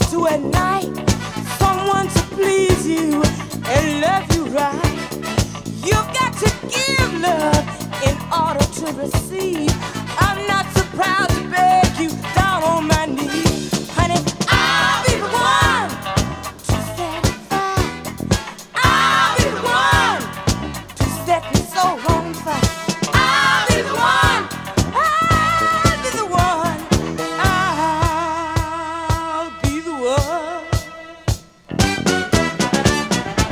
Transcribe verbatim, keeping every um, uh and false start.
to at night someone to please you and love you right. You've got to give love in order to receive. I'm not so proud to beg you down on my knees.